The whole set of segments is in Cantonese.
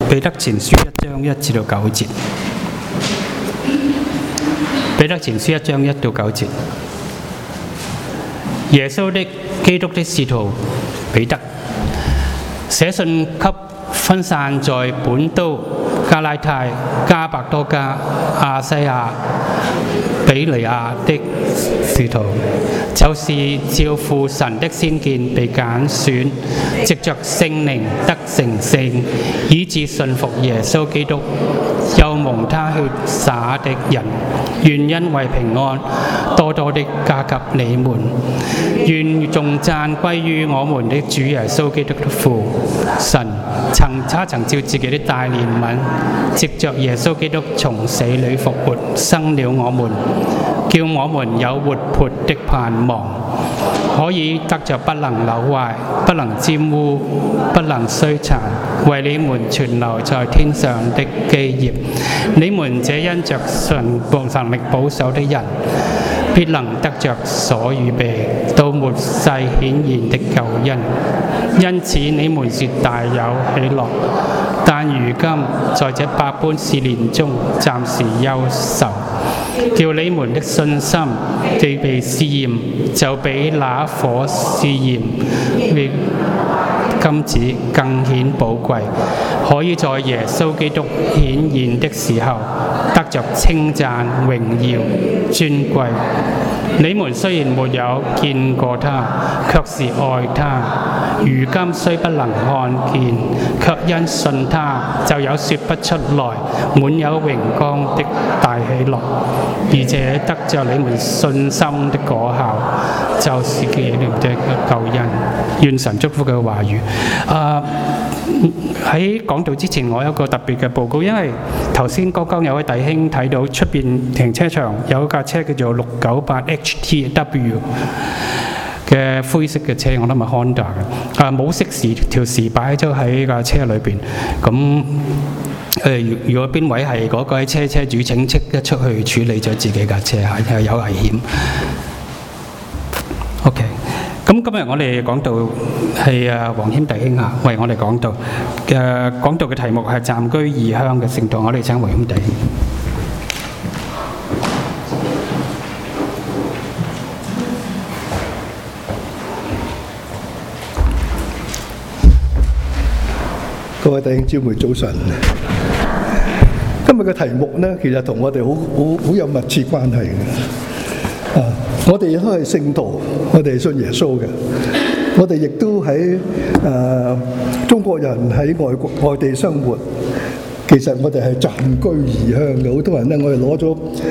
彼得前書1章1至9節。彼得前書1章1到9節。耶穌的基督的使徒彼得，寫信給分散在本都、加拉太、加百多加、亞西亞、比利亞的使徒，就是照父神的先見被揀選，藉着聖靈得成聖，以致信服耶穌基督，又蒙他血灑的人，願因為平安多多的加給你們。願頌讚歸於我們的主耶穌基督的父神，他曾照自己的大憐憫，藉着耶穌基督從死裏復活，生了我們，叫我們有活潑的盼望，可以得着不能朽壞、不能沾污、不能衰殘，為你們存留在天上的基業。你們這因着神能力保守的人，必能得着所預備到末世顯現的救恩。因此你們是大有喜樂，但如今在這百般試煉中暫時憂愁，叫你們的信心既被試驗，就比那火試驗的金子更顯寶貴，可以在耶穌基督顯現的時候得着稱讚、榮耀、尊貴。你們雖然沒有見過他，卻是愛他；如今雖不能看見，卻因信他，就有說不出來、滿有榮光的大喜樂。而且得着你們信心的果效，就是紀念的救恩。願神祝福佢嘅話語。喺講道之前，我有一個特別嘅報告，因為頭先剛剛有位弟兄睇到出邊停車場有一架車叫做698 HTW 嘅灰色嘅車，我諗係 Honda 嘅，冇熄匙，條匙擺咗喺架車裏邊。咁如果邊位係嗰個車主，請即刻出去處理咗自己架車，係有危險。OK。咁今日我哋講道係黃謙弟兄為我哋講道講道嘅題目係暫居異鄉嘅聖徒，我哋請黃謙弟兄。 各位弟兄姊妹早晨。今日嘅題目呢，其實同我哋好有密切關係嘅。我哋都係聖徒，我哋係信耶穌嘅。我哋亦都喺中國人喺外地生活，其實我哋係暫居異鄉嘅。好多人呢，我哋攞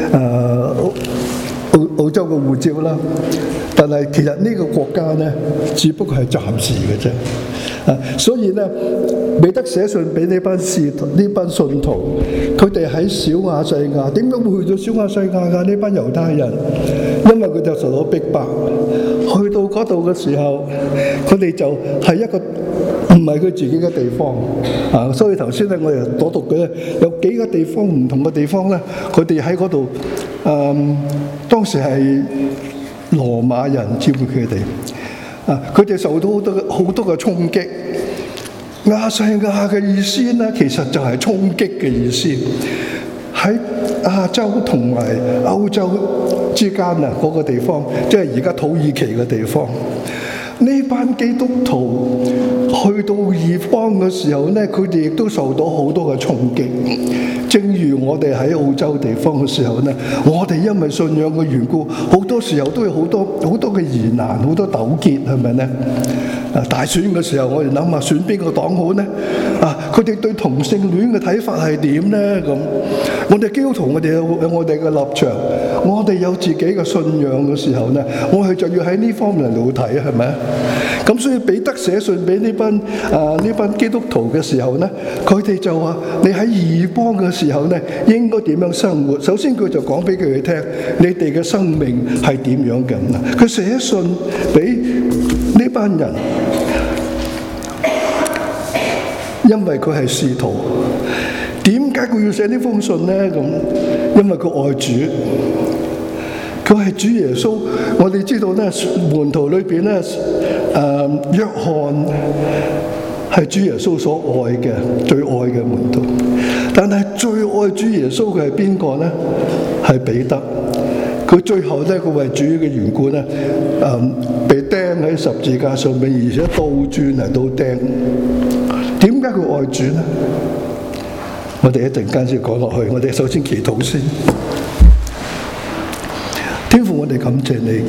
咗澳洲嘅護照啦，但係其實呢個國家呢，只不過係暫時嘅啫。所以呢，彼得寫信俾呢班信徒，佢哋喺小亞細亞，點解會去到小亞細亞㗎？呢班猶太人，因為佢哋受到逼迫，去到嗰度嘅時候，佢哋就係一個唔係佢自己嘅地方。所以頭先咧，我哋所讀嘅有幾個地方唔同嘅地方咧，佢哋喺嗰度，當時係羅馬人佔佢哋。佢哋受到好多嘅衝擊。亞細亞嘅意思呢，其實就係衝擊嘅意思。喺亞洲同埋歐洲之間嗰個地方，即係而家土耳其嘅地方。呢班基督徒去到異邦嘅時候呢，佢哋亦都受到好多嘅衝擊。正如我哋喺澳洲地方嘅時候呢，我哋因為信仰嘅緣故，好多時候都有好多嘅疑難，好多糾結，係咪呢？大選嘅時候，我哋諗下選邊個黨好呢？佢哋對同性戀嘅睇法係點呢？咁我哋基督徒，我哋有我哋嘅立場，我哋有自己嘅信仰嘅時候呢，我哋就要喺呢方面嚟到睇，係咪？咁所以彼得寫信俾呢班基督徒嘅時候呢，佢哋就話：你喺異邦嘅時候呢，應該點樣生活？首先佢就講俾佢哋聽，你哋嘅生命係點樣嘅。佢寫信俾呢班人，因為佢係使徒。點解佢要寫呢封信呢？咁因為佢愛主。佢係主耶穌，我哋知道咧，門徒裏邊咧，約翰係主耶穌所愛嘅最愛嘅門徒。但係最愛主耶穌嘅係邊個呢？係彼得。佢最後呢，佢為主嘅緣故呢，被釘喺十字架上面，而且倒轉嚟到釘。點解佢愛主呢？我哋一陣間先講落去。我哋首先祈禱先。天父，我哋感謝你，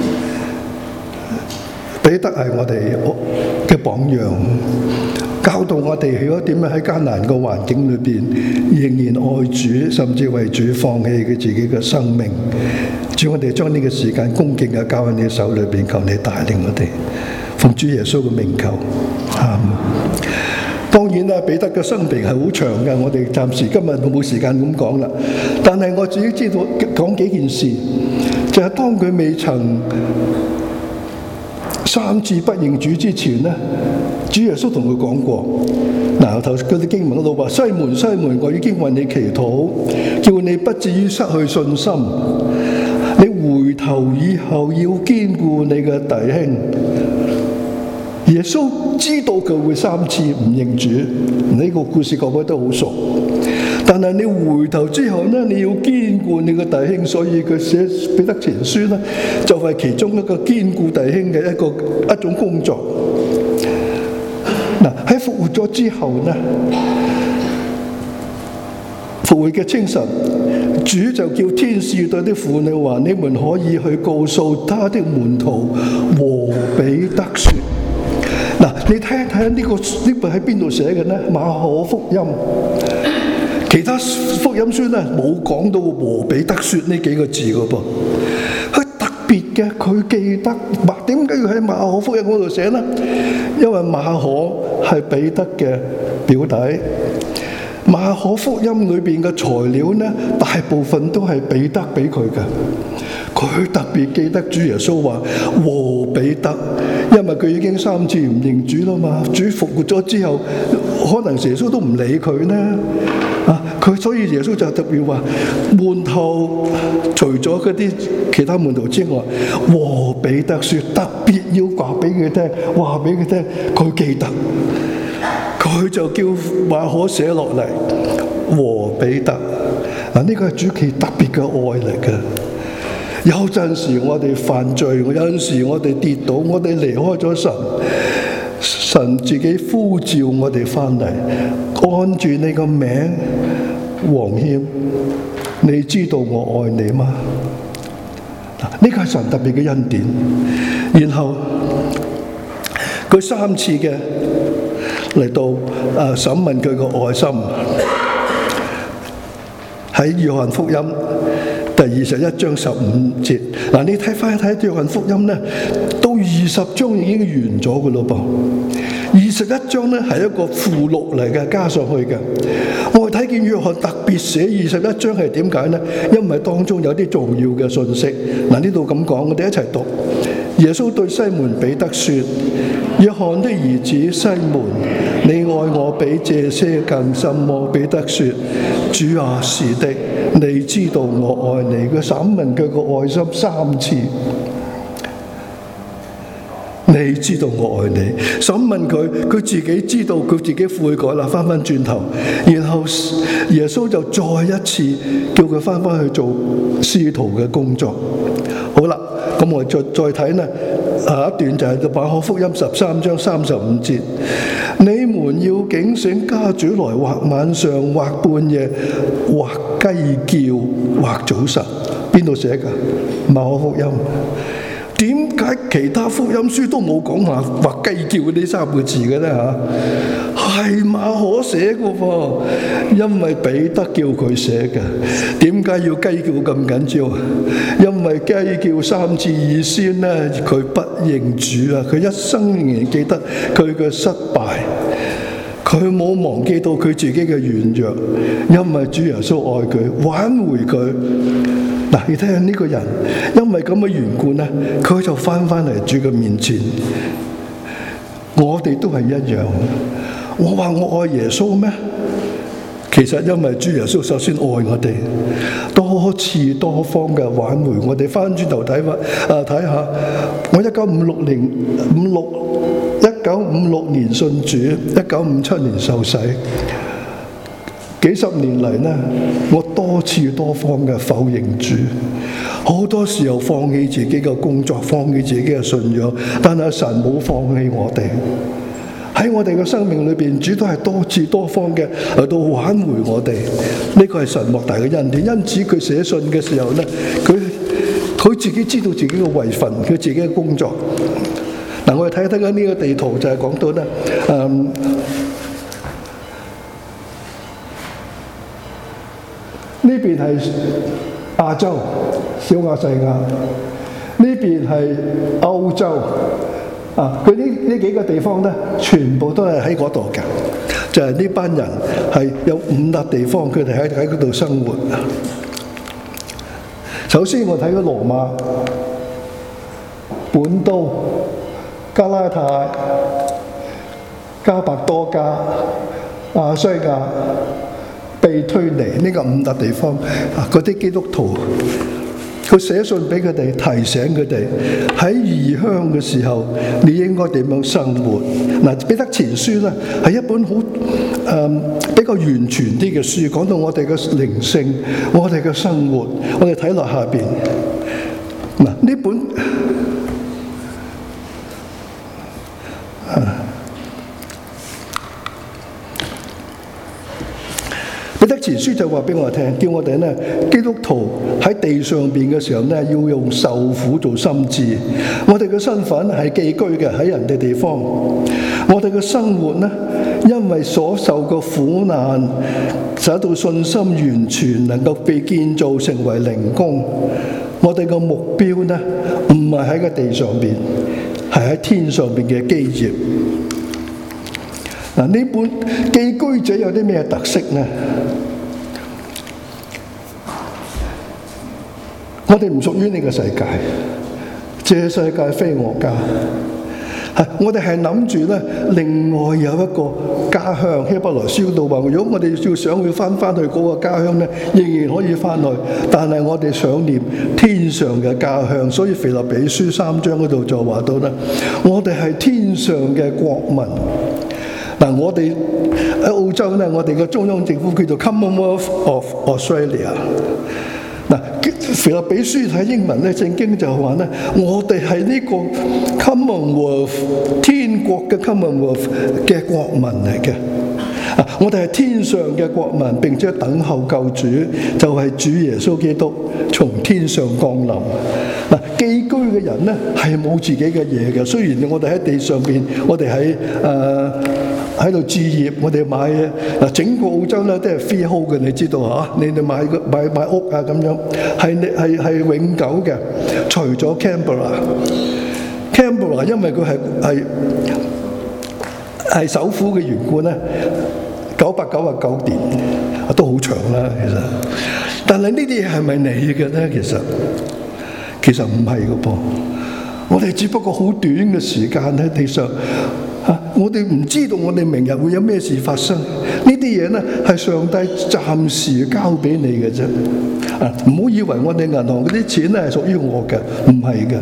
彼得係我哋嘅榜樣，教導我哋如果點樣喺艱難嘅環境裏邊仍然愛主，甚至為主放棄佢自己嘅生命。主，我哋將呢個時間恭敬嘅交喺你手裏邊，求你帶領我哋，奉主耶穌嘅名求，阿們。當然啦，彼得嘅生平係好長嘅，我哋暫時今日冇時間咁講啦。但係我自己知道講幾件事，就係當佢未曾3次不認主之前呢，主耶穌同佢講過，嗱，頭嗰啲經文嗰度話：西門西門，我已經為你祈禱，叫你不至於失去信心。你回頭以後要堅固你嘅弟兄。耶穌知道佢會3次唔認主，呢個故事各位都好熟。但係你回頭之後呢，你要堅固你嘅弟兄，所以佢寫彼得前書呢，就係其中一個堅固弟兄嘅一種工作。嗱，喺復活咗之後呢，復活嘅清晨，主就叫天使對啲婦女話：你們可以去告訴他的門徒和彼得說。嗱，你睇一睇呢部喺邊度寫嘅呢？馬可福音，其他福音書呢冇講到和彼得說呢幾個字嘅噃。佢特別嘅，佢記得。點解要喺馬可福音嗰度寫呢？因為馬可係彼得嘅表弟。馬可福音裏邊嘅材料呢，大部分都係彼得俾佢嘅。佢特別記得主耶穌話和彼得，因為佢已經3次唔認主啦嘛。主復活咗之後，可能耶穌都唔理佢呢。所以耶穌就特別話門徒，除咗嗰啲其他門徒之外，和彼得說，特別要話俾佢聽，話俾佢聽，佢記得。佢就叫馬可寫落嚟和彼得。呢個係主其特別嘅愛嚟嘅。有陣時我哋犯罪，有陣時我哋跌倒，我哋離開咗神，神自己呼召我哋翻嚟，按住你個名黃謙，你知道我愛你嗎？呢個係神特別嘅恩典。然後佢3次嘅嚟到審問佢個愛心，喺約翰福音第21章15節。嗱，你睇翻睇約翰福音呢，到20章已經完咗噶咯噃。21章呢係一個附錄嚟嘅，加上去嘅。我睇見約翰特別寫21章係點解呢？因為當中有啲重要嘅信息。嗱，呢度咁講，我哋一齊讀。耶穌對西門彼得說：約翰的兒子西門，你愛我比這些更深麼？彼得說：主啊，是的，你知道我愛你。佢審問佢個愛心3次，你知道我愛你。審問佢自己知道，佢自己悔改啦，翻轉頭。然後耶穌就再一次叫佢翻去做使徒嘅工作。好啦，咁我再睇呢，下一段就係馬可福音13章35節。你們要警醒，家主來，或晚上，或半夜，或雞叫，或早晨。邊度寫㗎？馬可福音。點解其他福音書都冇講話或雞叫呢3個字嘅呢？係馬可寫嘅噃，因為彼得叫佢寫嘅。點解要雞叫咁緊張？因為雞叫3次以先呢，佢不認主啊！佢一生仍然記得佢嘅失敗，佢冇忘記到佢自己嘅軟弱，因為主耶穌愛佢，挽回佢。嗱，你睇下呢個人，因為咁嘅緣故呢，佢就翻嚟主嘅面前。我哋都係一樣。我話我愛耶穌咩？其實因為主耶穌首先愛我哋，多次多方嘅挽回我哋。翻轉頭睇下，我1956 1956年信主，1957年受洗。幾十年嚟呢，我多次多方嘅否認主，好多時候放棄自己嘅工作，放棄自己嘅信仰，但係神冇放棄我哋。喺我哋嘅生命裏邊，主都係多次多方嘅嚟到挽回我哋。呢個係神莫大嘅恩典。因此佢寫信嘅時候呢，佢自己知道自己嘅位份，佢自己嘅工作。嗱，我哋睇緊呢個地圖就係講到呢，呢邊係亞洲小亞細亞，呢邊係歐洲。佢呢幾個地方呢，全部都係喺嗰度嘅，就係呢班人係有5笪地方，佢哋喺嗰度生活。首先我睇咗羅馬、本都、加拉太、加百多加、亞西亞、庇推尼呢個5笪地方，嗰啲基督徒。佢寫信俾佢哋，提醒佢哋喺異鄉嘅時候，你應該點樣生活。嗱，彼得前書咧係一本好比較完全啲嘅書，講到我哋嘅靈性、我哋嘅生活。我哋睇落下邊，嗱，呢本彼得前書就話俾我聽，叫我哋呢基督徒喺地上邊嘅時候呢，要用受苦做心志。我哋嘅身份係寄居嘅喺人哋地方，我哋嘅生活呢，因為所受嘅苦難，使到信心完全，能夠被建造成為靈宮。我哋嘅目標呢，唔係喺個地上邊，係喺天上邊嘅基業。嗱，呢本寄居者有啲咩特色呢？我哋唔屬於呢個世界，這世界非我家。我哋係諗住呢，另外有一個家鄉。希伯來書度話，如果我哋要想去翻去嗰個家鄉呢，仍然可以翻去，但係我哋想念天上嘅家鄉。所以腓立比書3章嗰度就話到呢，我哋係天上嘅國民。嗱，我哋喺澳洲呢，我哋嘅中央政府叫做 Commonwealth of Australia。嗱，腓立比書睇英文咧，聖經就話咧，我哋係呢個 Commonwealth 天國嘅 Commonwealth 嘅國民嚟嘅。我哋係天上嘅國民，並且等候救主，就係主耶穌基督從天上降臨。嗱，寄居嘅人咧係冇自己嘅嘢嘅，雖然我哋喺地上邊，我哋喺度置業，我哋買嗱，整個澳洲咧都係 freehold 嘅，你知道嚇？你哋買屋啊咁樣，係永久嘅，除咗 Canberra，因為佢係首府嘅緣故咧，999年都好長啦，其實。但係呢啲嘢係咪你嘅咧？其實唔係嘅噃，我哋只不過好短嘅時間喺地上。我哋唔知道我哋明日會有咩事發生，呢啲嘢呢係上帝暫時交俾你嘅啫。唔好以為我哋銀行嗰啲錢呢係屬於我嘅，唔係嘅。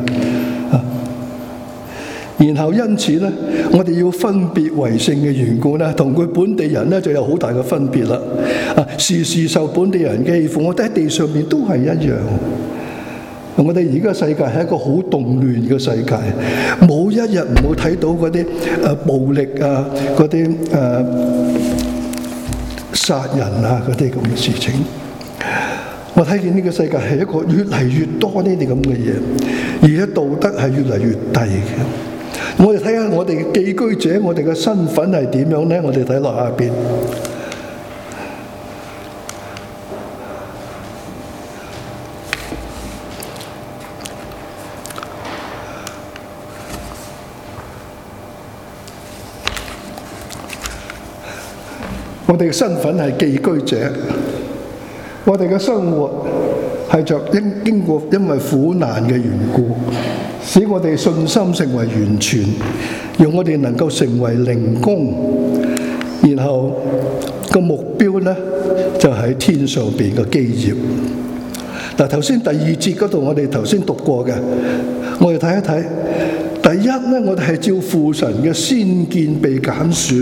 然後因此呢，我哋要分別為聖嘅緣故呢，同佢本地人呢就有好大嘅分別啦。時時受本地人嘅欺負，我哋喺地上面都係一樣。我哋而家世界係一個好動亂嘅世界，冇一日唔會睇到嗰啲暴力啊，嗰啲殺人啊嗰啲咁嘅事情。我睇見呢個世界係一個越嚟越多呢啲咁嘅嘢，而且道德係越嚟越低嘅。我哋睇下我哋嘅寄居者，我哋嘅身份係點樣呢？我哋睇落下邊。我哋嘅身份係寄居者，我哋嘅生活係經過因為苦難嘅緣故，使我哋信心成為完全，讓我哋能夠成為靈宮，然後個目標呢，就喺天上邊嘅基業。嗱，頭先第2節嗰度我哋頭先讀過嘅，我哋睇一睇第一咧，我哋係照父神嘅先見被揀選；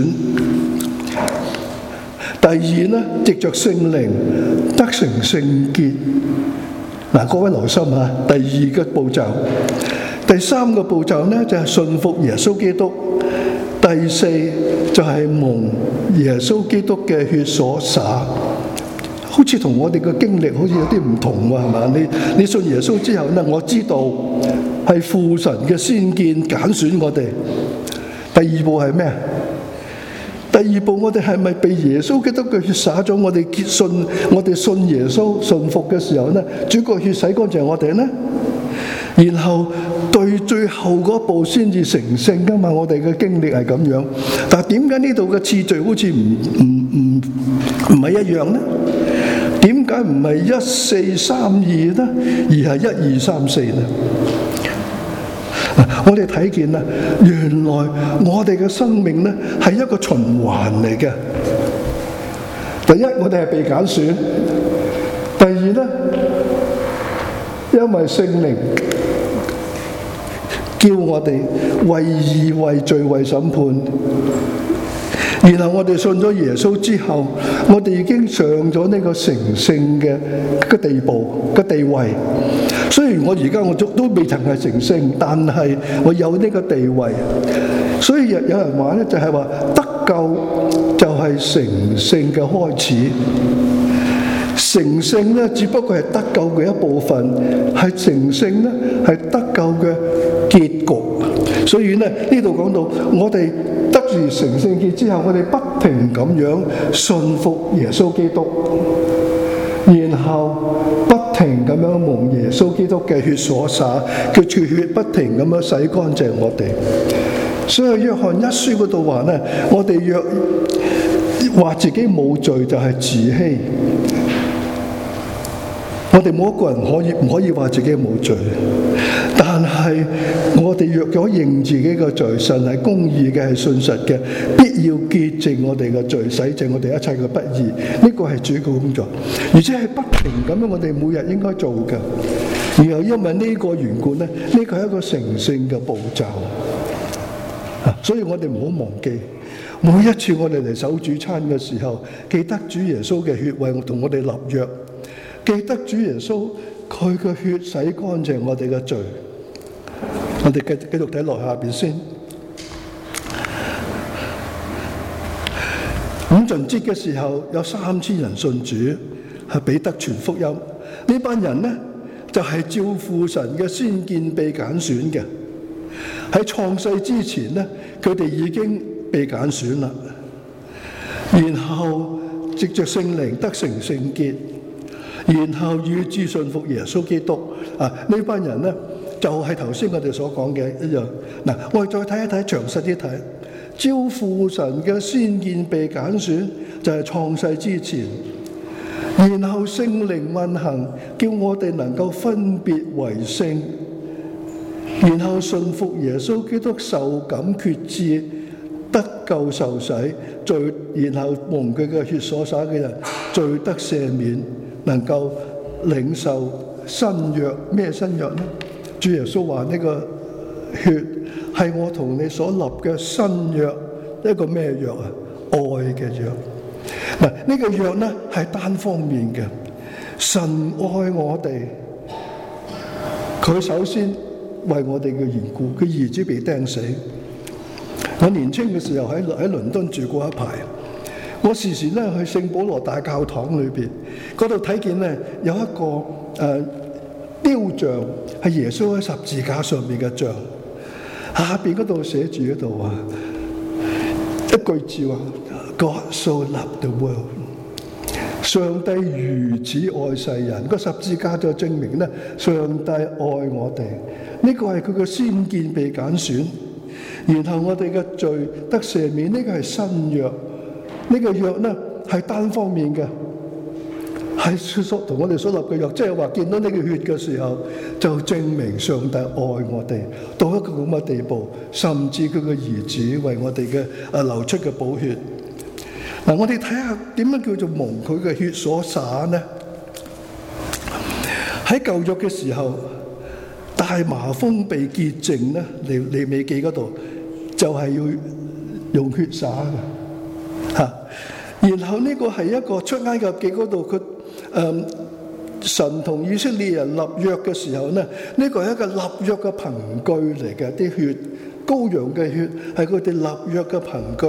第二咧，藉着聖靈得成聖潔。嗱，各位留心啊！第二個步驟，第三個步驟咧就係信服耶穌基督。第四就係蒙耶穌基督嘅血所灑，好似同我哋嘅經歷好似有啲唔同喎，係嘛？你信耶穌之後咧，我知道係父神嘅先見揀選我哋。第二步係咩？第二步我哋係咪被耶穌基督嘅血灑咗？我哋信耶穌信服嘅時候咧，主個血洗乾淨我哋咧，然後對最後嗰步先至成聖噶嘛？我哋嘅經歷係咁樣，但係點解呢度嘅次序好似唔係一樣呢？點解唔係1、4、3、2呢？而係1、2、3、4呢？我哋睇見啦，原來我哋嘅生命呢係一個循環嚟嘅。第一，我哋係被揀選；第二呢，因為聖靈叫我哋為義、為罪、為審判，然後我哋信咗耶穌之後，我哋已經上咗呢個成聖嘅地步嘅地位。雖然我而家都未曾係成聖，但係我有呢個地位。所以有人話咧，就係話得救就係成聖嘅開始。成聖咧，只不過係得救嘅一部分；係成聖咧，係得救嘅結局。所以咧，呢度講到我哋得住成聖潔之後，我哋不停咁樣信服耶穌基督，然後不停咁樣蒙耶穌基督嘅血所灑，叫住血不停咁樣洗乾淨我哋。所以約翰一書嗰度話咧，我哋若話自己冇罪，就係自欺。我哋冇一個人唔可以話自己冇罪，但係我哋若果認自己嘅罪，神係公義嘅，係信實嘅，必要潔淨我哋嘅罪，洗淨我哋一切嘅不義。呢個係主嘅工作，而且係不停咁樣，我哋每日應該做嘅。然後因為呢個緣故咧，呢個係一個成聖嘅步驟。所以我哋唔好忘記，每一次我哋嚟守主餐嘅時候，記得主耶穌嘅血為同我哋立約。記得主耶穌佢嘅血洗乾淨我哋嘅罪。我哋繼續睇落下邊先。五旬節嘅時候有3000人信主，係彼得傳福音。呢班人呢就係照父神嘅先見被揀選嘅。喺創世之前呢，佢哋已經被揀選啦。然後藉着聖靈得成聖潔。然後與主信服耶穌基督啊！呢班人呢，就係頭先我哋所講嘅一樣。嗱，我哋再睇一睇詳細啲睇，照父神嘅先見被揀選，就係創世之前。然後聖靈運行，叫我哋能夠分別為聖。然後信服耶穌基督受感決志，得救受洗，罪然後蒙佢嘅血所灑嘅人，罪得赦免。能夠領受新約，咩新約呢？主耶穌話呢個血係我同你所立嘅新約，一個咩約啊？愛嘅約。嗱，呢個約呢係單方面嘅，神愛我哋，佢首先為我哋嘅緣故，佢兒子被釘死。我年輕嘅時候喺倫敦住過一排。我時時咧去聖保羅大教堂裏邊，嗰度睇見咧有一個雕像，係耶穌喺十字架上面嘅像，下邊嗰度寫住嗰度話一句字話 God so loved the world， 上帝如此愛世人。個十字架就證明咧上帝愛我哋，呢個係佢嘅先見被揀選，然後我哋嘅罪得赦免，呢個係新約。呢個約呢係單方面嘅，係同我哋所立嘅約，即係話見到呢個血嘅時候，就證明上帝愛我哋到一個咁嘅地步，甚至佢嘅兒子為我哋嘅流出嘅寶血。嗱，我哋睇下點樣叫做蒙佢嘅血所灑呢？喺舊約嘅時候， 大麻風被潔淨咧，利未記嗰度就係要用血灑嘅嚇。然後呢個係一個出埃及記嗰度，神同以色列人立約嘅時候咧，呢個係一個立約嘅憑據嚟嘅，啲血羔羊嘅血係佢哋立約嘅憑據，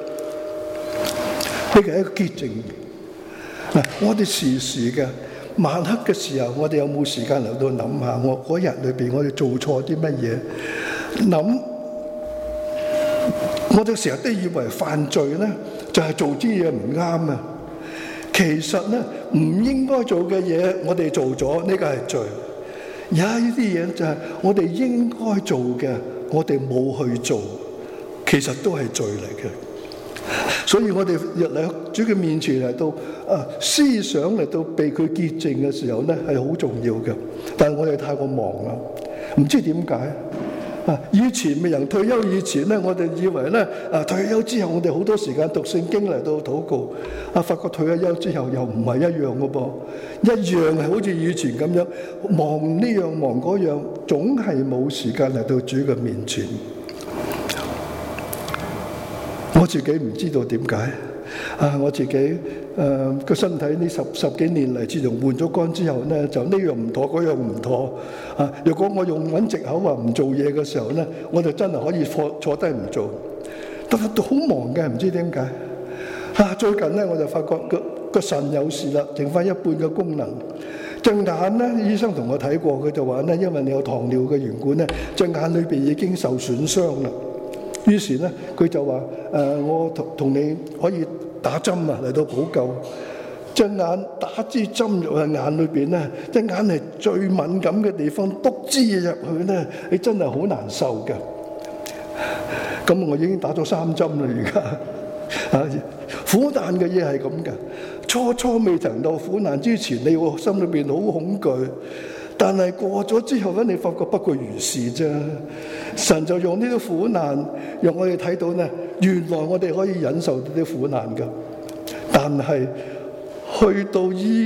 呢個係一個潔淨。嗱，我哋時時嘅晚黑嘅時候，我哋有冇時間嚟到諗下，我嗰日裏邊我哋做錯啲乜嘢？諗，我哋成日都以為犯罪咧就係做啲嘢唔啱啊！其實咧唔應該做嘅嘢，我哋做咗，呢個係罪。有呢啲嘢就係我哋應該做嘅，我哋冇去做，其實都係罪嚟嘅。所以我哋入嚟主嘅面前嚟到思想嚟到被佢潔淨嘅時候咧，係好重要嘅。但係我哋太過忙啦，唔知點解。以前未人退休以前咧，我哋以為咧退休之後我哋好多時間讀聖經嚟到禱告。發覺退咗休之後又唔係一樣嘅噃，一樣係好似以前咁樣忙呢樣忙嗰樣，總係冇時間嚟到主嘅面前。我自己唔知道點解我自己個身體呢十幾年嚟，自從換咗肝之後咧，就呢樣唔妥，嗰樣唔妥如果我用揾藉口話唔做嘢嘅時候咧，我就真係可以坐低唔做，但係好忙嘅，唔知點解最近咧我就發覺個腎有事啦，剩翻一半嘅功能。隻眼咧，醫生同我睇過，佢就話咧，因為你有糖尿嘅緣故咧，隻眼裏邊已經受損傷啦。於是咧，佢就話我同你可以打針嚟到補救。隻眼打支針入去眼裏邊咧，隻眼係最敏感嘅地方，篤支嘢入去咧，你真係好難受嘅。咁我已經打咗3針啦，而家苦難嘅嘢係咁嘅，初未曾到苦難之前，你會心裏邊好恐懼。但係過咗之後咧，你發覺不過如是啫。神就用呢啲苦難，讓我哋睇到咧，原來我哋可以忍受呢啲苦難㗎。但係去到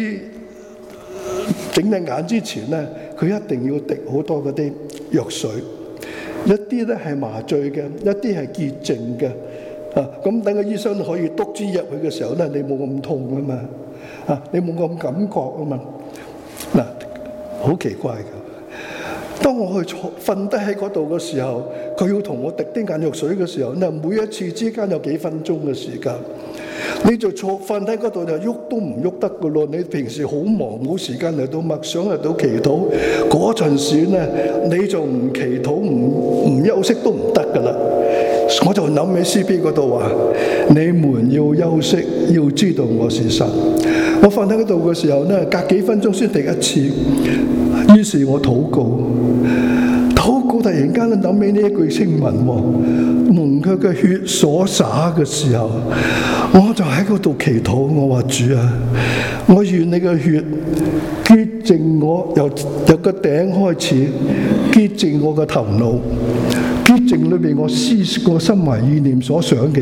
整隻眼之前咧，佢一定要滴好多嗰啲藥水，一啲咧係麻醉嘅，一啲係潔淨嘅。咁等個醫生可以篤支入去嘅時候咧，你冇咁痛啊嘛，你冇咁感覺啊嘛。嗱，好奇怪㗎！當我去瞓低喺嗰度嘅時候，佢要同我滴啲眼藥水嘅時候咧，每一次之間有幾分鐘嘅時間，你就瞓喺嗰度就喐都唔喐得㗎咯。你平時好忙，冇時間嚟到默想嚟到祈禱，嗰陣時咧你就唔祈禱唔休息都唔得㗎啦。我就諗起詩篇嗰度話：你們要休息，要知道我是神。我瞓喺嗰度嘅時候咧，隔幾分鐘先滴一次。於是我禱告，突然間咧諗起呢一句經文蒙佢嘅血所灑嘅時候，我就喺嗰度祈禱，我話主啊，我願你嘅血潔淨我，由個頂開始潔淨我嘅頭腦，潔淨裏邊我心懷意念所想嘅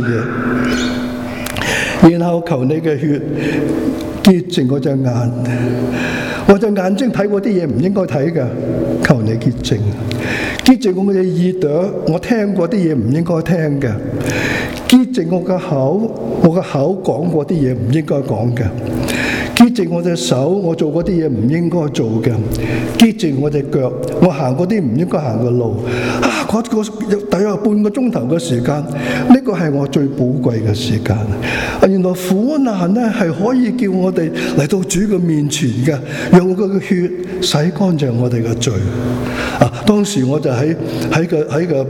嘢，然後求你嘅血潔淨我隻眼，我隻眼睛睇過啲嘢唔應該睇嘅，求你潔淨。潔淨我嘅耳朵，我聽過啲嘢唔應該聽嘅；潔淨我嘅口，我嘅口講過啲嘢唔應該講嘅；潔淨我隻手，我做過啲嘢唔應該做嘅；潔淨我隻腳，我行過啲唔應該行嘅路。大約半個鐘頭嘅時間，呢個係我最寶貴嘅時間。原來苦難咧係可以叫我哋嚟到主嘅面前嘅，用佢嘅血洗乾淨我哋嘅罪。當時我就喺個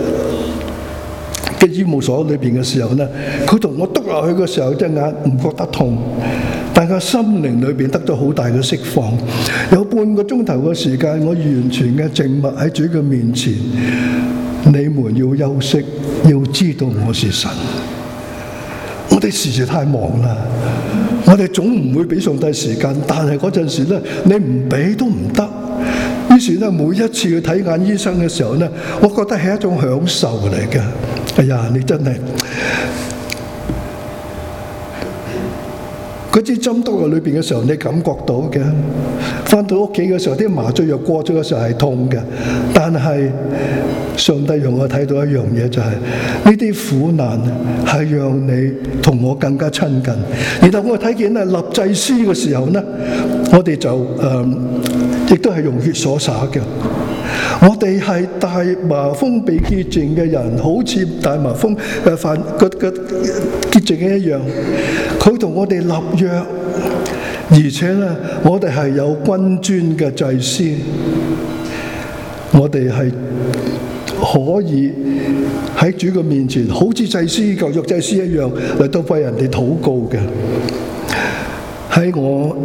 醫務所裏邊嘅時候咧，佢同我篤落去嘅時候，隻眼唔覺得痛，但係心靈裏邊得咗好大嘅釋放。有半個鐘頭嘅時間，我完全嘅靜默喺主嘅面前。你們要休息，要知道我是神。我哋時時太忙啦，我哋總唔會俾上帝時間，但係嗰陣時咧，你唔俾都唔得。於是咧，每一次去睇眼醫生嘅時候咧，我覺得係一種享受嚟嘅。哎呀，你真係嗰支針督喺裏邊嘅時候，你感覺到嘅。翻到屋企嘅時候，啲麻醉藥過咗嘅時候係痛嘅，但係上帝讓我睇到一樣嘢，就係呢啲苦難係讓你同我更加親近。然後我睇見咧立祭司嘅時候呢，我哋就亦都係用血所灑嘅。我哋係大麻風被潔淨嘅人，好似大麻風犯嘅潔淨嘅一樣。佢同我哋立約，而且呢，我哋係有君尊嘅祭司，我哋係可以喺主嘅面前，好似祭司舊約祭司一樣嚟到為人哋禱告嘅。喺我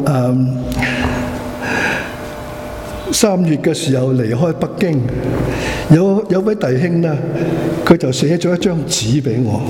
3月嘅時候離開北京，有位弟兄呢，佢就寫咗一張紙俾我。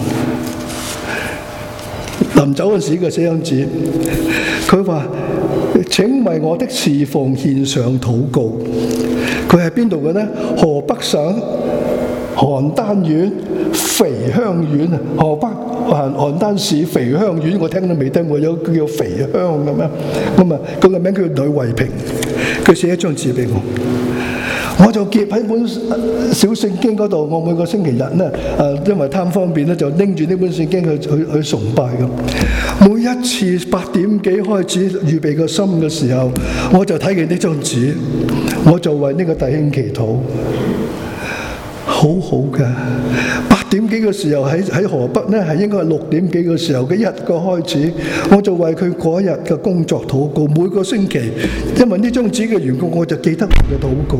臨走嗰時佢寫張紙，佢話：請為我的侍奉獻上禱告。佢係邊度嘅呢？河北省邯鄲縣肥鄉縣啊，河北邯鄲市肥鄉縣，我聽都未聽過，有叫肥鄉咁樣。咁啊，佢個名叫呂慧平，佢寫一張紙俾我。我就夾喺本小聖經嗰度，我每個星期日呢，因為貪方便咧，就拎住呢本聖經去崇拜咁。每一次8點幾開始預備個心嘅時候，我就睇見呢張紙，我就為呢個弟兄祈禱。好好嘅，8點幾嘅時候喺河北呢，係應該係6點幾嘅時候嘅一個開始，我就為佢嗰日嘅工作禱告。每個星期，因為呢張紙嘅緣故，我就記得佢嘅禱告。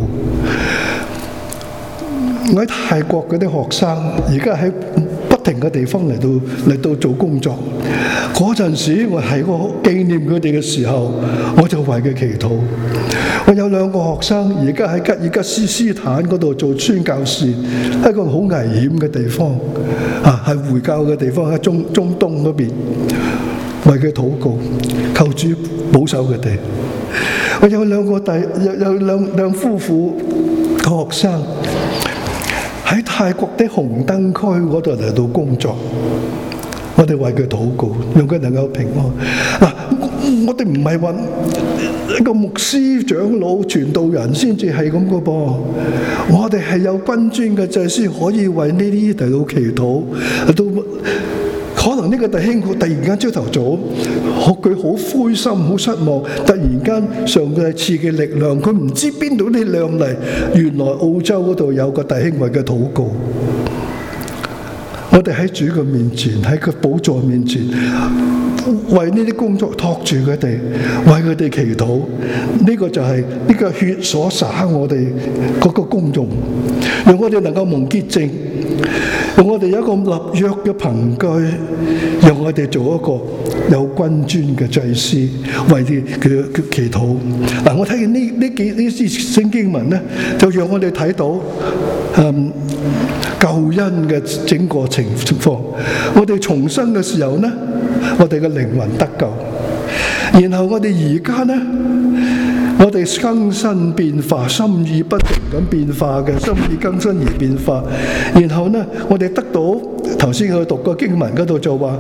我喺泰國嗰啲學生，而家喺不停嘅地方嚟到做工作。嗰陣時，我係個紀念佢哋嘅時候，我就為佢祈禱。我有2個學生，而家喺吉爾吉斯斯坦嗰度做宣教士，一個好危險嘅地方，係回教嘅地方，喺中東嗰邊，為佢禱告，求主保守佢哋。我有兩夫婦嘅學生喺泰國的紅燈區嗰度嚟到工作，我哋為佢禱告，讓佢能夠平安。嗱，我哋唔係話一個牧師、長老、傳道人先至係咁嘅噃，我哋係有君尊嘅祭司，可以為呢啲嚟到祈禱。都可能呢個弟兄佢突然間朝頭早，佢好灰心、好失望，突然間上帝賜嘅力量，佢唔知邊度啲力量嚟，原來澳洲嗰度有個弟兄為佢禱告。我哋喺主嘅面前，喺佢寶座面前，為呢啲工作托住佢哋，為佢哋祈禱。呢個就係呢個血所灑我哋嗰個功用，讓我哋能夠蒙潔淨，讓我哋有一個立約嘅憑據，讓我哋做一個有君尊嘅祭司，為佢祈禱。嗱，我睇見呢啲聖經文咧，就讓我哋睇到救恩嘅整個情況。我哋重生嘅時候呢，我哋嘅靈魂得救，然後我哋而家呢，我哋更新變化，心意不停咁變化嘅，心意更新而變化。然後呢，我哋得到頭先我讀個經文嗰度就話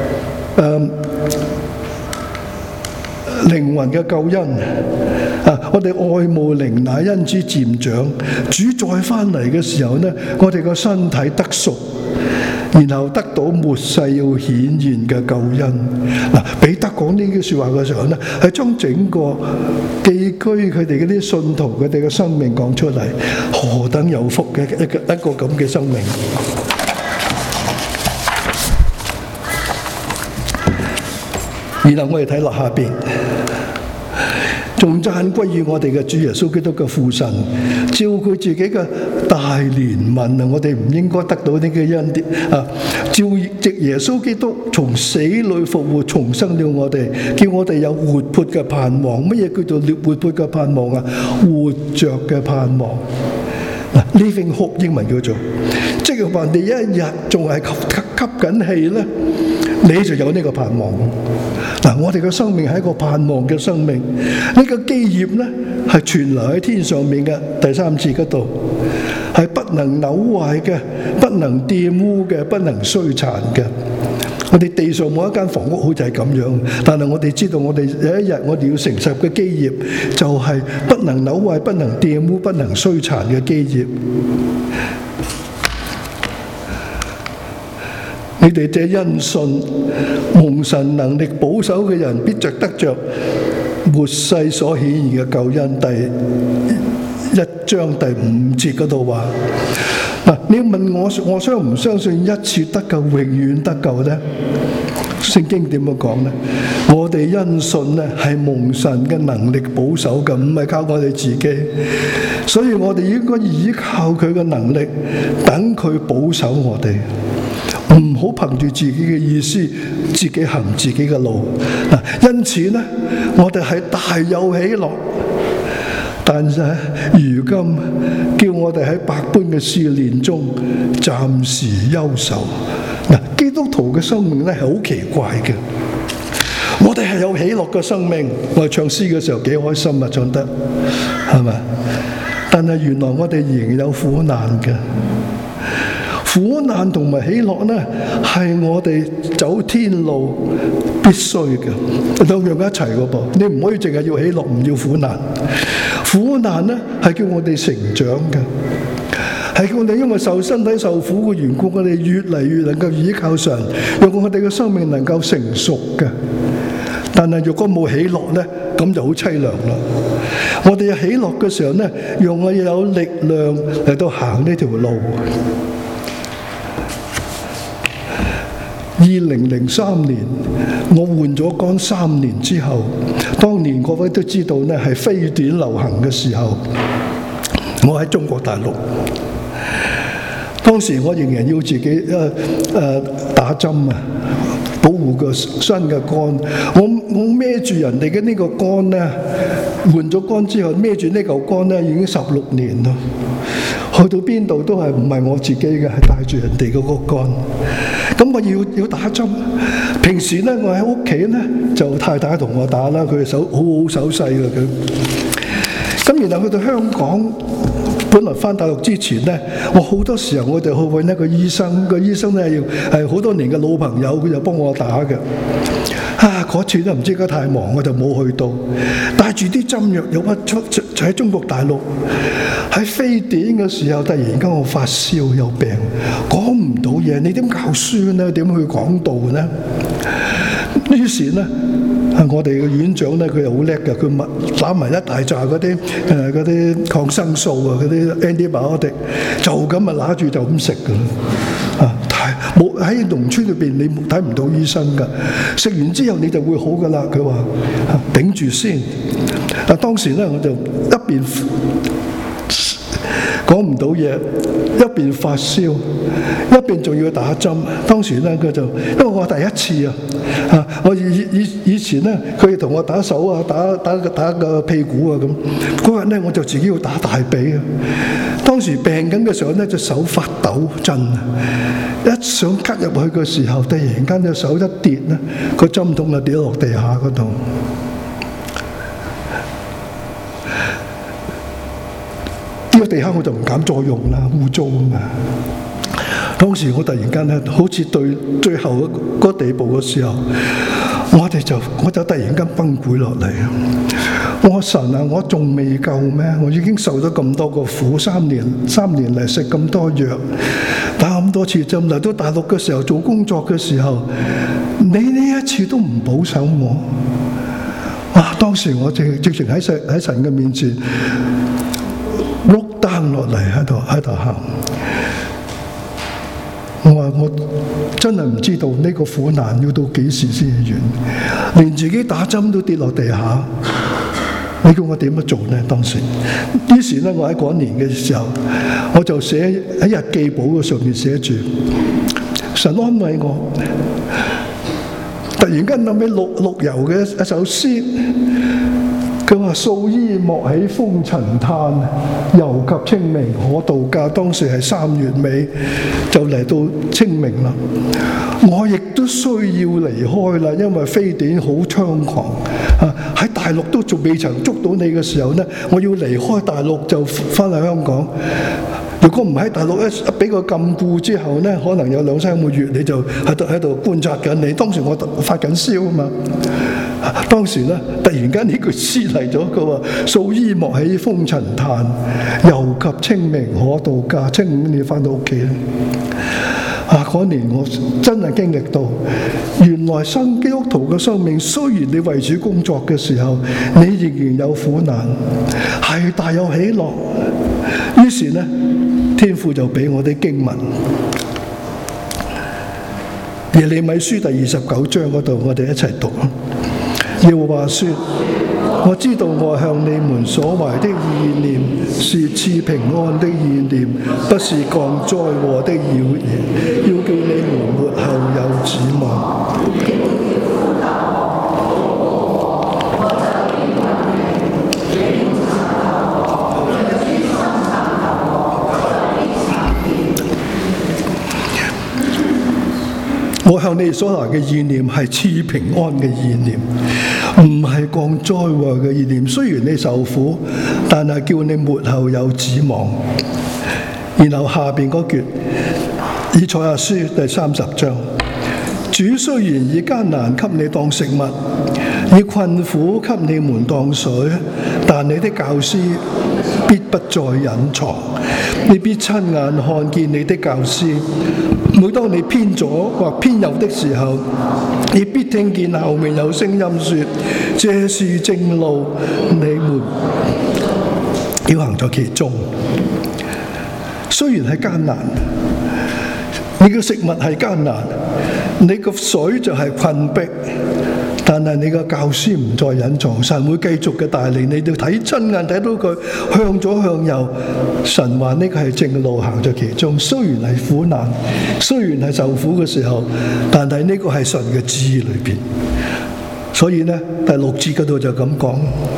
靈魂嘅救恩我哋愛慕靈奶因之漸長。主再翻嚟嘅時候呢，我哋個身體得贖，然後得到末世要顯現嘅救恩。彼得講呢句說話嘅時候呢，係將整個寄居佢哋嗰啲信徒佢哋嘅生命講出嚟，何等有福嘅一個咁嘅生命。然後我哋睇落下邊，仲讚歸於我哋嘅主耶穌基督嘅父神，照佢自己嘅大憐憫我哋唔應該得到呢個恩典照藉耶穌基督從死裏復活，重生了我哋，叫我哋有活潑嘅盼望。乜嘢叫做活潑嘅盼望啊？活着嘅盼望。Living hope 英文叫做，即係話你一日仲係吸緊氣咧，你就有呢個盼望。我哋嘅生命係一個盼望嘅生命，呢個基業呢係存留喺天上面嘅。第3節嗰度係不能朽壞嘅，不能玷污嘅，不能衰殘嘅。 我哋地上冇一間房屋好似係咁樣，但係我哋知道我哋有一日我哋要承受嘅基業就係不能朽壞、不能玷污、不能衰殘嘅基業。你哋這因信蒙神能力保守嘅人，必得着末世所顯現嘅救恩。第1章第5節嗰度話，你要問我相唔相信一次得救永遠得救呢？聖經點樣講呢？我哋因信呢係蒙神嘅能力保守嘅，唔係靠我哋自己，所以我哋應該依靠佢嘅能力，等佢保守我哋，唔好憑住自己嘅意思，自己行自己嘅路。因此呢，我哋係大有喜樂。但係如今叫我哋喺百般嘅試煉中暫時憂愁。基督徒嘅生命咧係好奇怪嘅。我哋係有喜樂嘅生命，我哋唱詩嘅時候幾開心啊，唱得係咪？但係原來我哋仍有苦難嘅。苦難同埋喜樂呢，係我哋走天路必須嘅，兩樣一齊嘅噃。你唔可以淨係要喜樂，唔要苦難。苦難呢係叫我哋成長嘅，係叫我哋因為受身體受苦嘅緣故，我哋越嚟越能夠依靠神，讓我哋嘅生命能夠成熟嘅。但係如果冇喜樂呢，咁就好凄涼啦。我哋有喜樂嘅時候呢，讓我哋有力量嚟到行呢條路。2003年，我換咗肝3年之後，當年各位都知道呢係非典流行嘅時候，我喺中國大陸。當時我仍然要自己打針啊，保護個新嘅肝。我孭住人哋嘅呢個肝呢，換咗肝之後孭住呢嚿肝呢，已經16年啦。去到邊度都係唔係我自己嘅，係帶住人哋嗰個肝。咁我要打針。平時呢，我喺屋企呢，就太太同我打啦，佢手好手勢嘅佢。咁然後去到香港，本來翻大陸之前呢，我好多時候我哋去揾一個醫生，個醫生呢係好多年嘅老朋友，佢就幫我打嘅。嗰次都唔知點解太忙，我就冇去到。帶住啲針藥又就喺中國大陸，喺非典嘅時候，突然間我發燒有病，講唔到嘢，你點教書呢？點去講道呢？於是呢，我哋嘅院長呢，佢又好叻嘅，佢打埋一大紮嗰啲抗生素啊，嗰啲 antibiotic，就咁拿住就咁食㗎啦。冇喺農村裏邊，你睇唔到醫生㗎。食完之後你就會好㗎啦。佢話頂住先。當時呢，我就一邊講唔到嘢，一邊發燒，一邊仲要打針。當時呢，佢就因為我第一次啊，我以前呢，佢同我打手啊，打個屁股啊咁。嗰日呢，我就自己要打大髀啊。當時病緊嘅時候呢，隻手發抖震啊！一想拮入去嘅時候，突然間隻手一跌呢，個針筒就跌落地下嗰度。呢個地下我就唔敢再用啦，污糟啊嘛。當時我突然間呢，好似對最後嗰個地步嘅時候，我就突然間崩潰落嚟。我神啊，我仲未夠咩？我已經受咗咁多個苦，3年嚟食咁多藥，打咁多次針，嚟到大陸嘅時候做工作嘅時候，你呢一次都唔保守我。哇！當時我直情喺神嘅面前碌單落嚟，喺度喊。我話我真係唔知道呢個苦難要到幾時先完，連自己打針都跌落地下。你叫我點樣做呢？當時，於是呢，我喺嗰年嘅時候，我就寫喺日記簿上面寫住，神安慰我。突然間諗起陸游嘅一首詩，佢話素衣莫起風塵炭，猶及清明可度假。當時係3月尾，就嚟到清明啦。我亦都需要離開啦，因為非典好猖狂。喺大陸都仲未曾捉到你嘅時候呢，我要離開大陸就翻嚟香港。 如果唔喺大陸一俾個禁錮之後呢，可能有2-3個月你就喺度觀察緊你。當時我發緊燒啊嘛，當時呢突然間呢句詩嚟咗，佢話素衣莫起風塵炭，猶及清明可到家。清明你翻到屋企咧，嗰年我真係經歷到，原來新基督徒嘅生命，雖然你為主工作嘅時候，你仍然有苦難，係大有喜樂。於是呢，天父就俾我啲經文，耶利米書第29章嗰度，我哋一齊讀。耶和華說：我知道我向你們所懷的意念是賜平安的意念，不是降災禍的妖言，要叫你們末後有指望。我向你所來嘅意念係賜平安嘅意念，唔係降災禍嘅意念。雖然你受苦，但係叫你末後有指望。然後下邊嗰句以賽亞書第30章，主雖然以艱難給你當食物，以困苦給你們當水，但你的教師必不再隱藏，你必親眼看見你的教師。每當你偏左或偏右的時候，你必聽見後面有聲音說：這是正路，你們要行在其中。雖然係艱難，你嘅食物係艱難，你個水就係困迫，但係你個教師唔再隱藏，神會繼續嘅帶領你，要親眼睇到佢向左向右。神話呢個係正路，行在其中。雖然係苦難，雖然係受苦嘅時候，但係呢個係神嘅旨意裏邊。所以呢，第6節嗰度就咁講。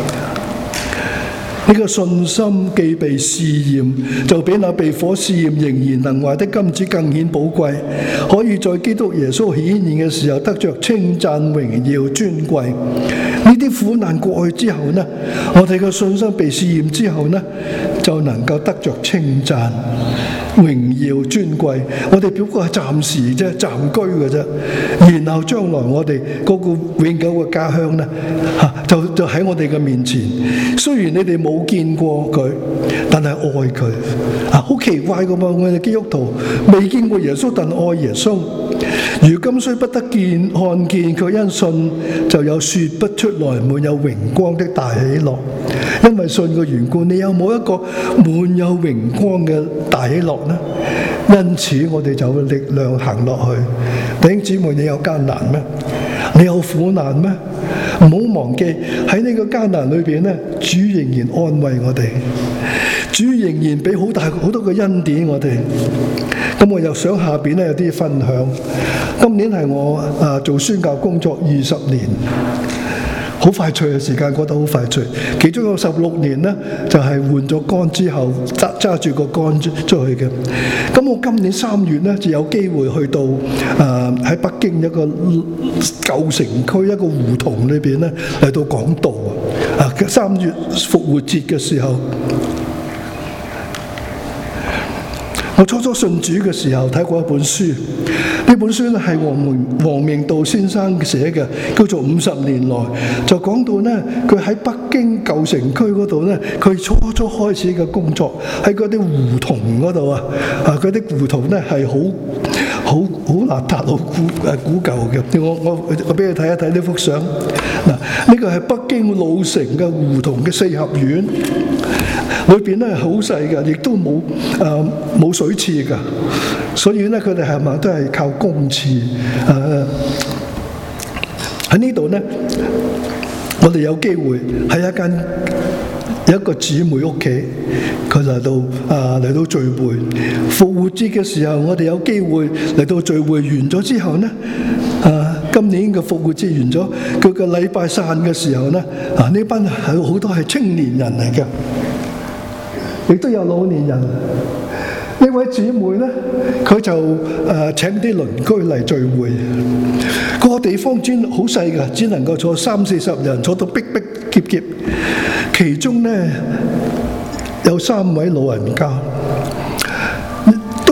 呢個信心既被試驗，就比那被火試驗仍然能壞的金子更顯寶貴，可以在基督耶穌顯現嘅時候得着稱讚、榮耀、尊貴。呢啲苦難過去之後呢，我哋嘅信心被試驗之後呢，就能夠得着稱讚、榮耀、尊貴。我哋只不過係暫時啫，暫居嘅啫。然後將來我哋嗰個永久嘅家鄉呢，就喺我哋嘅面前。雖然你哋冇見過佢，但係愛佢。好奇怪噶嘛！我哋基督徒未見過耶穌，但愛耶穌。如今雖不得見看見，佢因信就有說不出來滿有榮光的大喜樂。因為信嘅緣故，你有冇一個滿有榮光嘅大喜樂呢？因此我哋就有力量行落去。弟兄姊妹，你有艱難咩？你有苦難咩？唔好忘記喺呢個艱難裏邊呢，主仍然安慰我哋，主仍然俾好多嘅恩典我哋。咁我又想下邊呢有啲分享。今年係我做宣教工作20年，好快脆嘅時間過得好快脆。其中有16年呢，就係換咗杆之後揸住個杆出去嘅。咁我今年3月呢，就有機會去到喺北京一個舊城區一個胡同裏邊呢，嚟到講道。3月復活節嘅時候，我初信主嘅時候睇過一本書，呢本書咧係黃明道先生寫嘅，叫做50年來，就講到呢，佢喺北京舊城區嗰度呢，佢初開始嘅工作喺嗰啲胡同嗰度啊，嗰啲胡同呢係好邋遢、好古舊嘅。我俾你睇一睇呢幅相。嗱，呢個係北京老城嘅胡同嘅4合院。裏邊咧好細嘅，亦都冇水廁嘅，所以咧佢哋係咪都係靠公廁？喺呢度咧，我哋有機會喺一個姊妹屋企，佢嚟到聚會。復活節嘅時候，我哋有機會嚟到聚會完咗之後咧，今年嘅復活節完咗，佢個禮拜散嘅時候咧，呢班係好多係青年人嚟嘅。亦都有老年人。呢位姊妹呢，佢就請啲鄰居嚟聚會。嗰個地方好細㗎，只能夠坐30-40人，坐到逼逼夾夾。其中呢，有3位老人家。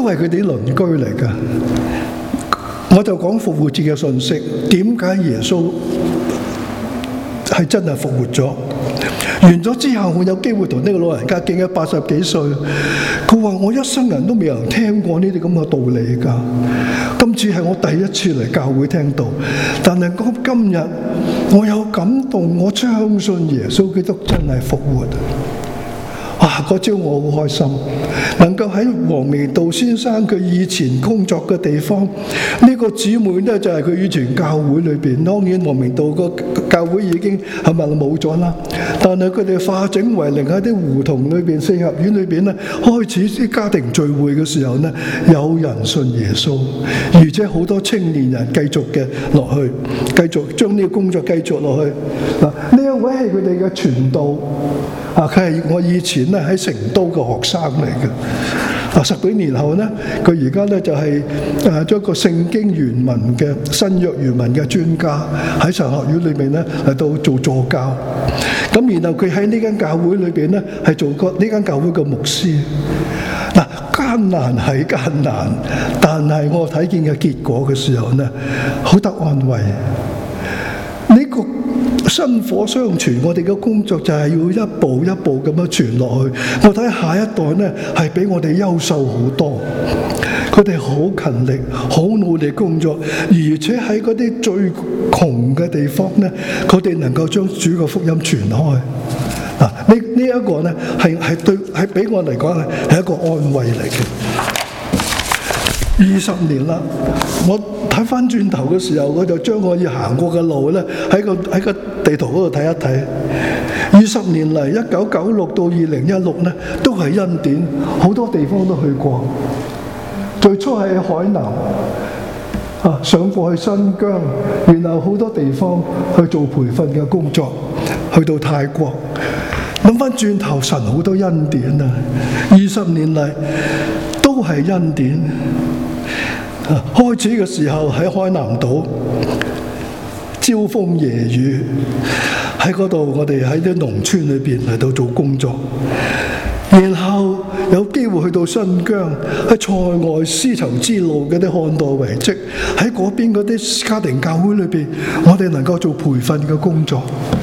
係佢哋鄰居嚟㗎。我就講復活節嘅信息，點解耶穌係真係復活咗？完咗之後，我有機會同呢個老人家見咗80幾歲，佢話我一生人都未有聽過呢啲咁嘅道理㗎。今次係我第一次嚟教會聽到，但係今日我有感動，我相信耶穌基督真係復活。哇！嗰朝我好開心，能夠喺黃明道先生佢以前工作嘅地方，呢個姊妹呢就係佢以前教會裏邊。當然黃明道個教會已經係咪冇咗啦？但係佢哋化整為零喺啲胡同裏邊、四合院裏邊呢，開始啲家庭聚會嘅時候呢，有人信耶穌，而且好多青年人繼續嘅落去，繼續將呢個工作繼續落去。嗱，呢一位係佢哋嘅傳道。佢係我以前咧喺成都嘅學生嚟嘅。10幾年後呢，佢而家咧就係將個聖經原文嘅新約原文嘅專家，喺神學院裏邊咧嚟到做助教。咁然後佢喺呢間教會裏邊咧係做過呢間教會嘅牧師。嗱，艱難係艱難，但係我睇見嘅結果嘅時候呢，好得安慰。呢個薪火相傳，我哋嘅工作就係要一步一步咁樣傳落去。我睇下一代呢係比我哋優秀好多，佢哋好勤力、好努力工作，而且喺嗰啲最窮嘅地方呢，佢哋能夠將主嘅福音傳開。呢一個呢係俾我嚟講係一個安慰嚟嘅。20年啦，我睇翻轉頭嘅時候，我就將我要行過嘅路咧喺個地圖嗰度睇一睇。20年嚟，1996到2016咧，都係恩典，好多地方都去過。最初係海南，上過去新疆，然後好多地方去做培訓嘅工作，去到泰國。諗翻轉頭，神好多恩典啊！20年嚟都係恩典。開始嘅時候喺海南島，招風夜雨，喺嗰度我哋喺啲農村裏邊嚟到做工作，然後有機會去到新疆，喺塞外絲綢之路嗰啲漢代遺跡，喺嗰邊嗰啲家庭教會裏邊，我哋能夠做培訓嘅工作，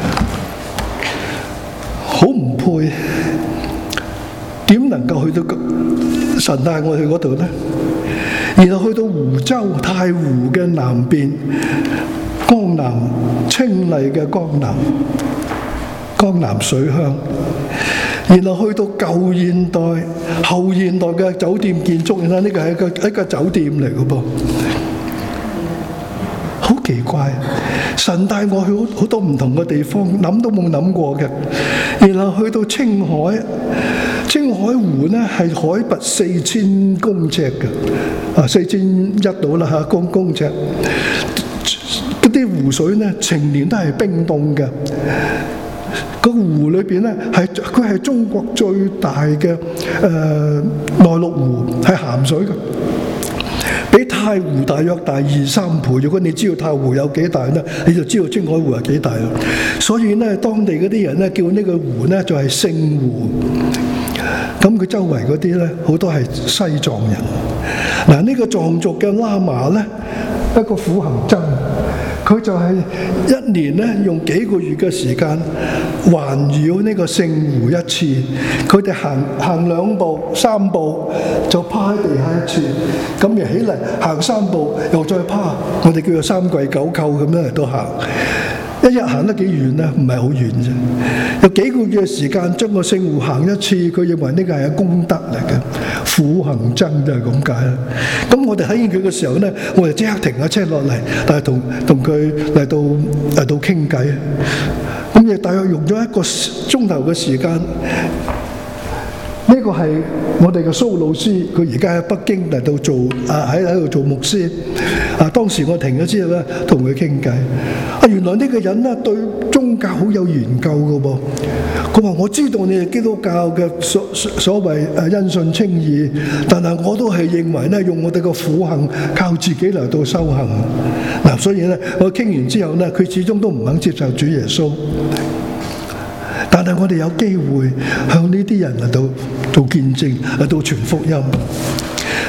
好唔配？點能夠去到神帶我去嗰度呢？然後去到湖州太湖嘅南邊，江南清麗嘅江南水鄉，然後去到舊現代、後現代嘅酒店建築，然後呢個係一個酒店嚟嘅噃，好奇怪！神帶我去好多唔同嘅地方，諗都冇諗過嘅。然後去到青海湖呢係海拔4000公尺嘅，4100到啦公尺。嗰啲湖水呢，成年都係冰凍嘅。個湖裏邊呢，佢係中國最大嘅內陸湖，係鹹水嘅，比太湖大約大2-3倍。如果你知道太湖有幾大呢，你就知道青海湖係幾大啦。所以呢，當地嗰啲人呢，叫呢個湖呢，就係聖湖。咁佢周圍嗰啲呢，好多係西藏人。嗱，呢個藏族嘅喇嘛呢，一個苦行僧，佢就係一年呢，用幾個月嘅時間環繞呢個聖湖一次。佢哋行2步3步就趴喺地下一次，咁又起嚟行3步又再趴，我哋叫做3跪9叩咁樣嚟到行。一日行得幾遠呢？唔係好遠啫。有幾個月嘅時間將個聖湖行一次，佢認為呢個係功德嚟嘅，苦行僧就係咁解啦。咁我哋睇見佢嘅時候呢，我哋即刻停下車落嚟，但係同佢嚟到傾偈。咁亦大約用咗1個鐘頭嘅時間。呢個係我哋嘅蘇老師，佢而家喺北京嚟到做喺度做牧師。當時我停咗之後咧，同佢傾偈。原來呢個人咧對宗教好有研究嘅噃。佢話：我知道你哋基督教嘅所謂因信稱義，但係我都係認為咧，用我哋嘅苦行靠自己嚟到修行。嗱，所以咧，我傾完之後咧，佢始終都唔肯接受主耶穌。但係我哋有機會向呢啲人嚟到做見證，嚟到傳福音。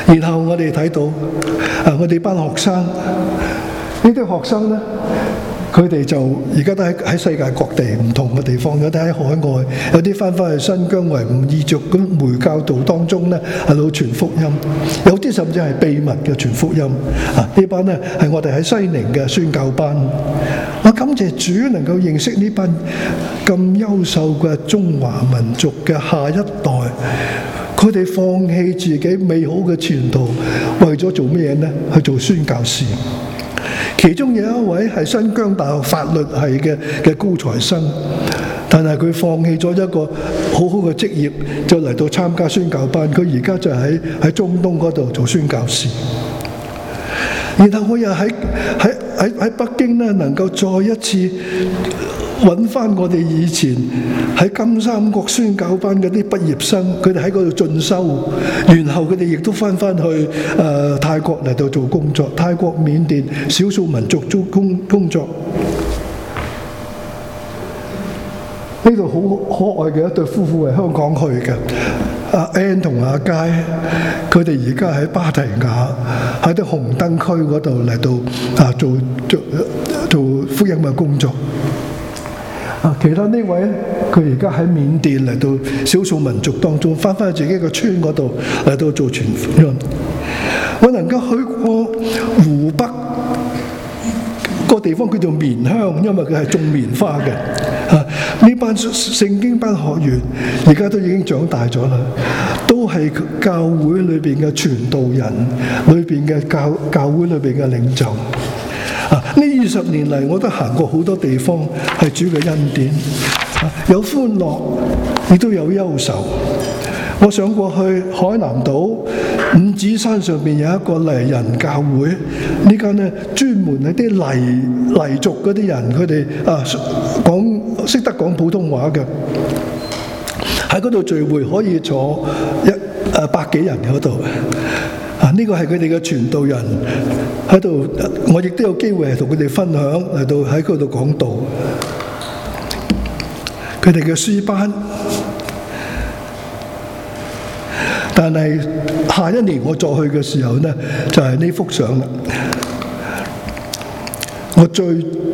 然後我哋睇到我哋班學生，呢啲學生呢，佢哋就而家都喺世界各地唔同嘅地方，有啲喺海外，有啲翻去新疆維吾爾族咁回教徒當中呢，喺度傳福音，有啲甚至係秘密嘅傳福音。呢班呢係我哋喺西寧嘅宣教班。我感謝主能夠認識呢班咁優秀嘅中華民族嘅下一代，佢哋放棄自己美好嘅前途，為咗做咩嘢呢？去做宣教士。其中有一位係新疆大學法律系嘅高材生，但係佢放棄咗一個好好嘅職業，就嚟到參加宣教班。佢而家就喺中東嗰度做宣教士。然後我又喺北京呢，能夠再一次揾翻我哋以前喺金三角宣教班嗰啲畢業生，佢哋喺嗰度進修，然後佢哋亦都翻去泰國嚟到做工作，泰國、緬甸少數民族做工作。呢度好可愛嘅一對夫婦係香港去嘅，阿 Ann 同阿佳，佢哋而家喺芭提雅喺啲紅燈區嗰度嚟到做福音嘅工作。其他呢位佢而家喺緬甸嚟到少數民族當中，翻去自己個村嗰度嚟到做傳福音。我能夠去過湖北個地方叫做棉鄉，因為佢係種棉花嘅。呢班聖經班學員而家都已經長大咗啦，都係教會裏邊嘅傳道人，裏邊嘅教會裏邊嘅領袖。呢20年嚟，我都行過好多地方，係主嘅恩典，有歡樂，亦都有憂愁。我上過去海南島五指山上邊有一個黎人教會，呢間呢專門係啲黎族嗰啲人，佢哋識得講普通話嘅，喺嗰度聚會可以坐百幾人嗰度。呢個係佢哋嘅傳道人喺度，我亦都有機會係同佢哋分享，嚟到喺嗰度講道。佢哋嘅書班，但係下一年我再去嘅時候呢，就係呢幅相啦。我最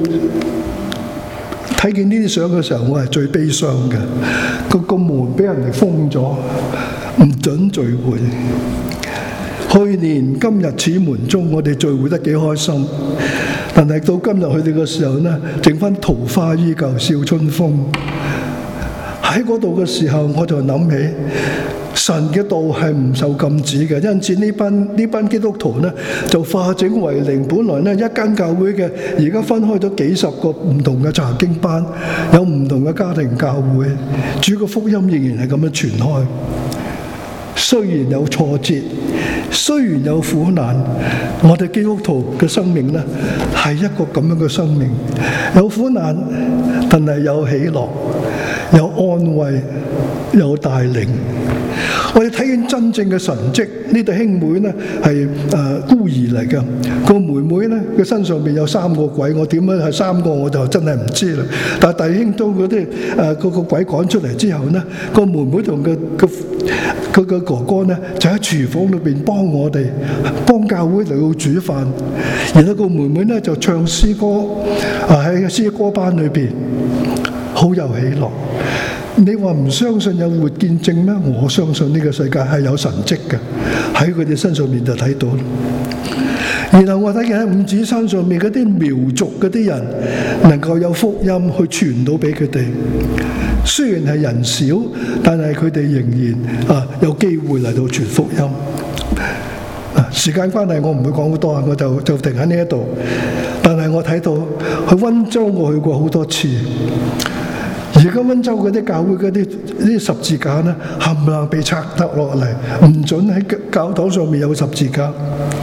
睇見呢啲相嘅時候，我係最悲傷嘅。個門俾人哋封咗，唔準聚會。去年今日此門中，我哋聚會得幾開心，但係到今日佢哋嘅時候呢，剩翻桃花依舊笑春風。喺嗰度嘅時候，我就諗起神嘅道係唔受禁止嘅，因此呢班基督徒呢，就化整為零。本來呢一間教會嘅，而家分開咗幾十個唔同嘅查經班，有唔同嘅家庭教會，主嘅福音仍然係咁樣傳開。雖然有挫折，雖然有苦難，我哋基督徒嘅生命呢，係一個咁樣嘅生命，有苦難，但係有喜樂，有安慰，有帶領。我哋睇見真正嘅神蹟，呢對兄妹呢係孤兒嚟嘅，個妹妹呢佢身上邊有3個鬼，我點樣係3個我就真係唔知啦。但係弟兄都嗰啲個鬼趕出嚟之後呢，個妹妹同佢個哥哥呢就喺廚房裏邊幫教會嚟到煮飯，然後個妹妹呢就唱詩歌，喺詩歌班裏邊好有喜樂。你話唔相信有活見證咩？我相信呢個世界係有神蹟嘅，喺佢哋身上面就睇到。然後我睇見喺五指山上面嗰啲苗族嗰啲人，能夠有福音去傳到俾佢哋。雖然係人少，但係佢哋仍然有機會嚟到傳福音。時間關係，我唔會講好多，我就停喺呢一度。但係我睇到去溫州，我去過好多次。而家溫州嗰啲教會嗰啲十字架呢，冚唪唥被拆得落嚟，唔准喺教堂上面有十字架。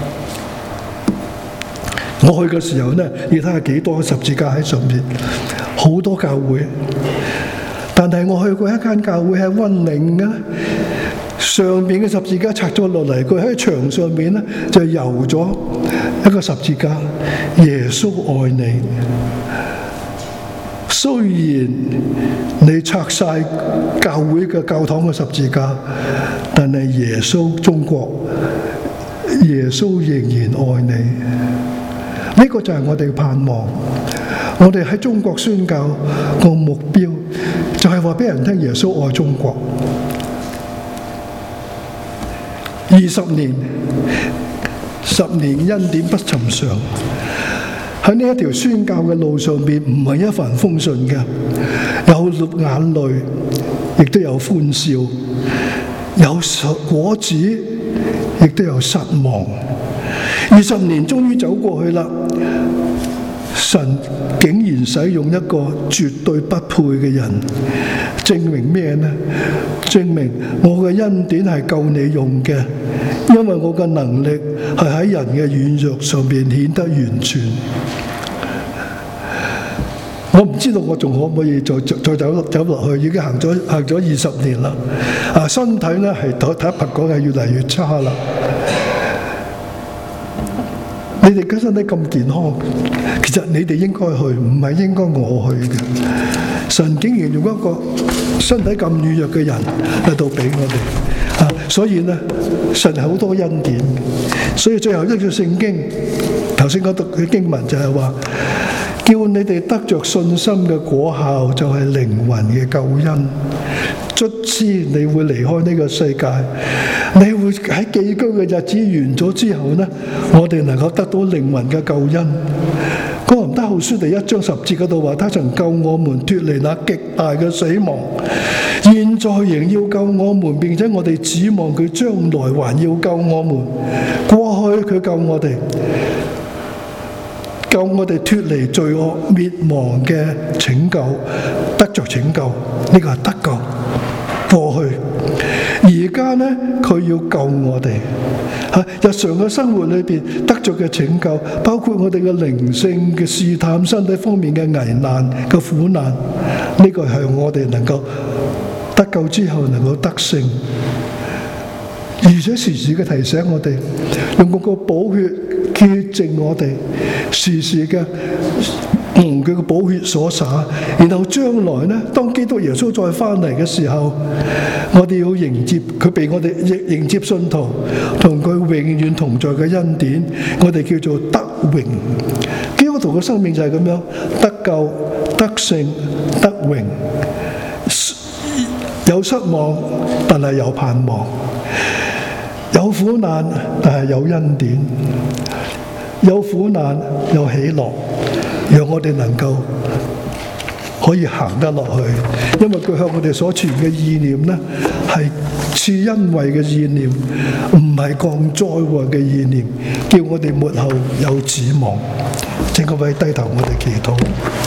我去嘅時候呢，你睇下幾多十字架喺上面，好多教會。但係我去過一間教會喺溫嶺啊，上面嘅十字架拆咗落嚟，佢喺牆上面呢就油咗一個十字架，耶穌愛你。雖然你拆晒教會嘅教堂嘅十字架，但係耶穌中國耶穌仍然愛你。呢個就係我哋嘅盼望。我哋喺中國宣教個目標就係話俾人聽耶穌愛中國。20年，10年恩典不尋常。喺呢一條宣教嘅路上邊，唔係一帆風順嘅，有眼淚，亦都有歡笑，有果子，亦都有失望。20年終於走過去啦，神竟然使用一個絕對不配嘅人，證明咩呢？證明我嘅恩典係夠你用嘅，因為我嘅能力係喺人嘅軟弱上邊顯得完全。我唔知道我仲可唔可以再走落去，已經行咗20年啦。身體呢係睇白講係越嚟越差啦。你哋嘅身體咁健康，其實你哋應該去，唔係應該我去嘅。神竟然用一個身體咁軟弱嘅人嚟到俾我哋，所以呢，神係好多恩典。所以最後一句聖經，頭先我讀嘅經文就係話，叫你哋得着信心嘅果效，就係靈魂嘅救恩。卒之你會離開呢個世界，你會喺寄居嘅日子完咗之後呢，我哋能夠得到靈魂嘅救恩。哥林多後書第1章10節嗰度話，他曾救我們脫離那極大嘅死亡，現在仍要救我們，並且我哋指望佢將來還要救我們。過去佢救我哋脫離罪惡滅亡嘅拯救，得着拯救，呢個係得救。過去，而家呢，佢要救我哋。日常嘅生活裏邊得着嘅拯救，包括我哋嘅靈性嘅試探、身體方面嘅危難嘅苦難，呢個係我哋能夠得救之後能夠得勝，而且時時嘅提醒我哋，用嗰個寶血潔淨我哋，時時嘅用佢嘅寶血所灑，然後將來呢，當基督耶穌再翻嚟嘅時候，我哋要迎接佢，被我哋迎接信徒同佢永遠同在嘅恩典，我哋叫做得榮。基督徒嘅生命就係咁樣，得救、得勝、得榮，有失望但係有盼望，有苦難但係有恩典，有苦難有喜樂，讓我哋能夠可以行得落去。因為佢向我哋所存嘅意念呢，係賜恩惠嘅意念，唔係降災禍嘅意念，叫我哋末後有指望。請各位低頭，我哋祈禱。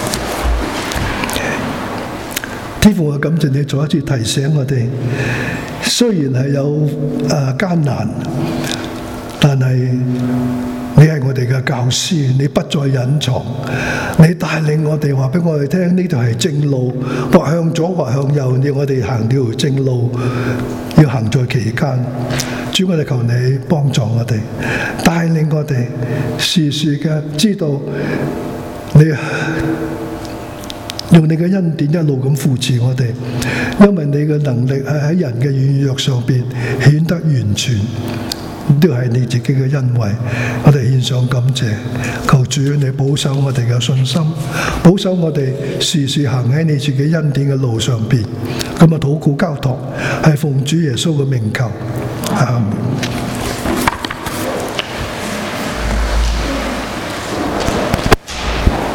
天父，我感謝你再一次提醒我哋，雖然係有艱難，但係你係我哋嘅教師，你不再隱藏，你帶領我哋，話俾我哋聽呢條係正路，或向左或向右，要我哋行條正路，要行在其間。主，我哋求你幫助我哋，帶領我哋時時嘅知道你用你嘅恩典一路咁扶持我哋，因為你嘅能力係喺人嘅軟弱上邊顯得完全，都係你自己嘅恩惠。我哋獻上感謝，求主你保守我哋嘅信心，保守我哋時時行喺你自己恩典嘅路上邊。咁啊，禱告交託係奉主耶穌嘅名求，阿們。